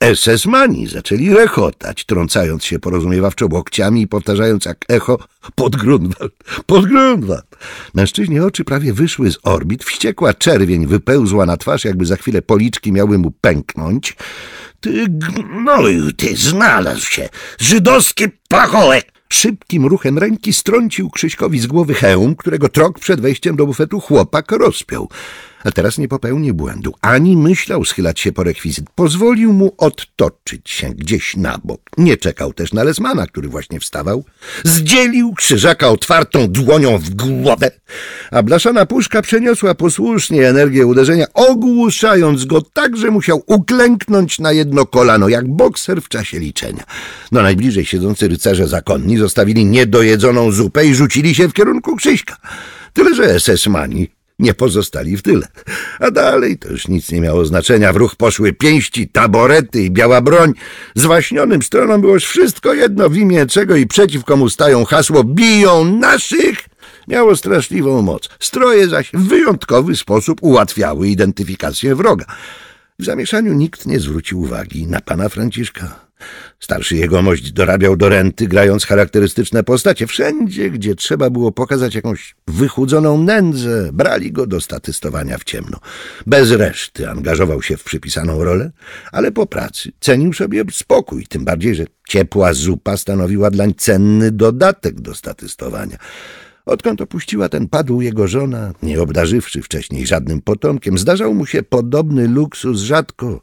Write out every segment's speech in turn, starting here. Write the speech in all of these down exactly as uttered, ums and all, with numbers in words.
esesmani zaczęli rechotać, trącając się porozumiewawczo łokciami i powtarzając jak echo pod Grunwald, pod Grunwald. Mężczyźnie oczy prawie wyszły z orbit, wściekła czerwień wypełzła na twarz, jakby za chwilę policzki miały mu pęknąć. Ty gnoju, ty znalazł się, żydowski pachołek! Szybkim ruchem ręki strącił Krzyśkowi z głowy hełm, którego trok przed wejściem do bufetu chłopak rozpiął. A teraz nie popełnił błędu, ani myślał schylać się po rekwizyt. Pozwolił mu odtoczyć się gdzieś na bok. Nie czekał też na Lesmana, który właśnie wstawał. Zdzielił Krzyżaka otwartą dłonią w głowę, a blaszana puszka przeniosła posłusznie energię uderzenia, ogłuszając go tak, że musiał uklęknąć na jedno kolano, jak bokser w czasie liczenia. No najbliżej siedzący rycerze zakonni zostawili niedojedzoną zupę i rzucili się w kierunku Krzyśka. Tyle, że esesmani nie pozostali w tyle. A dalej to już nic nie miało znaczenia. W ruch poszły pięści, taborety i biała broń. Zwaśnionym stronom było już wszystko jedno, w imię czego i przeciw komu stają. Hasło „biją naszych” miało straszliwą moc. Stroje zaś w wyjątkowy sposób ułatwiały identyfikację wroga. W zamieszaniu nikt nie zwrócił uwagi na pana Franciszka. Starszy jegomość dorabiał do renty, grając charakterystyczne postacie. Wszędzie, gdzie trzeba było pokazać jakąś wychudzoną nędzę, brali go do statystowania w ciemno. Bez reszty angażował się w przypisaną rolę, ale po pracy cenił sobie spokój, tym bardziej, że ciepła zupa stanowiła dlań cenny dodatek do statystowania. Odkąd opuściła ten padł jego żona, nie obdarzywszy wcześniej żadnym potomkiem, zdarzał mu się podobny luksus rzadko,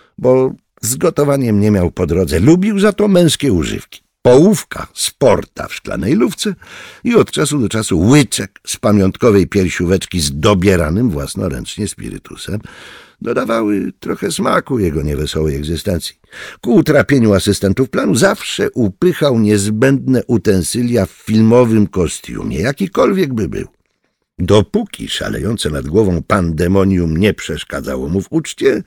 bo z gotowaniem nie miał po drodze. Lubił za to męskie używki. Połówka z porta w szklanej lufce i od czasu do czasu łyczek z pamiątkowej piersióweczki z dobieranym własnoręcznie spirytusem dodawały trochę smaku jego niewesołej egzystencji. Ku utrapieniu asystentów planu zawsze upychał niezbędne utensylia w filmowym kostiumie, jakikolwiek by był. Dopóki szalejące nad głową pandemonium nie przeszkadzało mu w uczcie,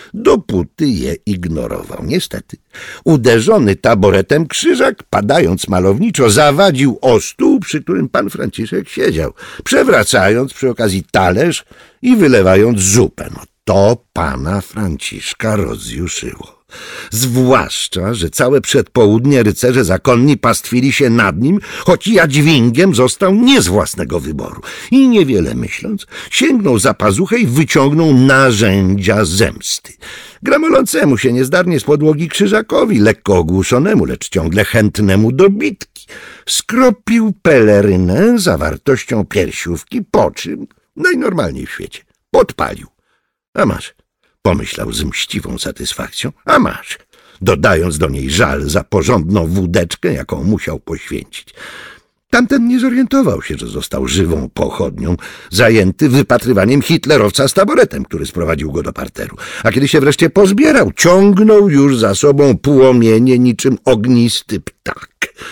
dopóty je ignorował. Niestety, uderzony taboretem Krzyżak, padając malowniczo, zawadził o stół, przy którym pan Franciszek siedział, przewracając przy okazji talerz i wylewając zupę. No to pana Franciszka rozjuszyło. Zwłaszcza, że całe przedpołudnie rycerze zakonni pastwili się nad nim, choć jadźwingiem został nie z własnego wyboru. I niewiele myśląc, sięgnął za pazuchę i wyciągnął narzędzia zemsty. Gramolącemu się niezdarnie z podłogi Krzyżakowi, lekko ogłuszonemu, lecz ciągle chętnemu do bitki, skropił pelerynę zawartością piersiówki, po czym, najnormalniej w świecie, podpalił. A masz, pomyślał z mściwą satysfakcją, a masz, dodając do niej żal za porządną wódeczkę, jaką musiał poświęcić. Tamten nie zorientował się, że został żywą pochodnią, zajęty wypatrywaniem hitlerowca z taboretem, który sprowadził go do parteru. A kiedy się wreszcie pozbierał, ciągnął już za sobą płomienie niczym ognisty ptak.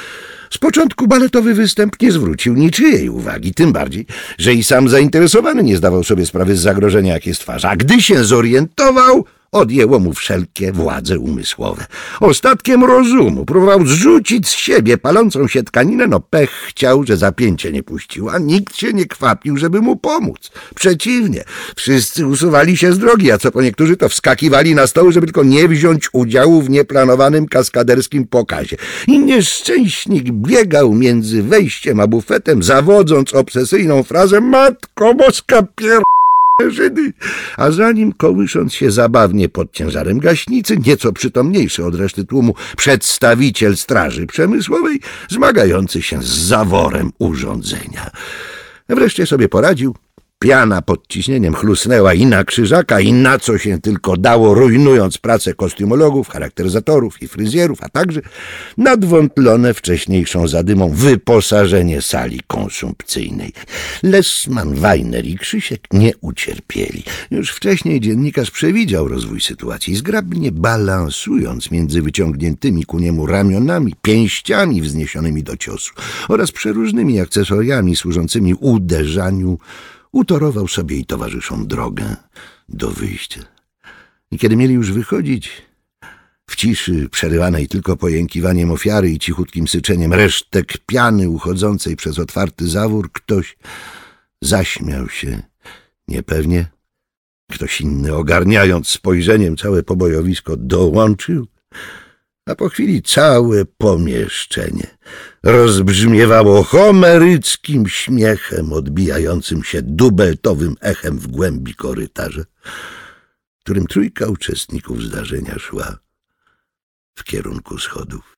Z początku baletowy występ nie zwrócił niczyjej uwagi, tym bardziej, że i sam zainteresowany nie zdawał sobie sprawy z zagrożenia, jakie stwarza. A gdy się zorientował, odjęło mu wszelkie władze umysłowe. Ostatkiem rozumu próbował zrzucić z siebie palącą się tkaninę. No pech chciał, że zapięcie nie puścił, a nikt się nie kwapił, żeby mu pomóc. Przeciwnie, wszyscy usuwali się z drogi, a co po niektórzy to wskakiwali na stoły, żeby tylko nie wziąć udziału w nieplanowanym kaskaderskim pokazie. I nieszczęśnik biegał między wejściem a bufetem, zawodząc obsesyjną frazę „Matko Boska pier... Żydy”, a za nim, kołysząc się zabawnie pod ciężarem gaśnicy, nieco przytomniejszy od reszty tłumu przedstawiciel Straży Przemysłowej, zmagający się z zaworem urządzenia. Wreszcie sobie poradził. Piana pod ciśnieniem chlusnęła i na Krzyżaka, i na co się tylko dało, rujnując pracę kostiumologów, charakteryzatorów i fryzjerów, a także nadwątlone wcześniejszą zadymą wyposażenie sali konsumpcyjnej. Lesman, Weiner i Krzysiek nie ucierpieli. Już wcześniej dziennikarz przewidział rozwój sytuacji, zgrabnie balansując między wyciągniętymi ku niemu ramionami, pięściami wzniesionymi do ciosu oraz przeróżnymi akcesoriami służącymi uderzaniu, utorował sobie i towarzyszom drogę do wyjścia. I kiedy mieli już wychodzić, w ciszy przerywanej tylko pojękiwaniem ofiary i cichutkim syczeniem resztek piany uchodzącej przez otwarty zawór, ktoś zaśmiał się niepewnie, Ktoś inny, ogarniając spojrzeniem całe pobojowisko, dołączył, a po chwili całe pomieszczenie rozbrzmiewało homeryckim śmiechem odbijającym się dubeltowym echem w głębi korytarza, którym trójka uczestników zdarzenia szła w kierunku schodów.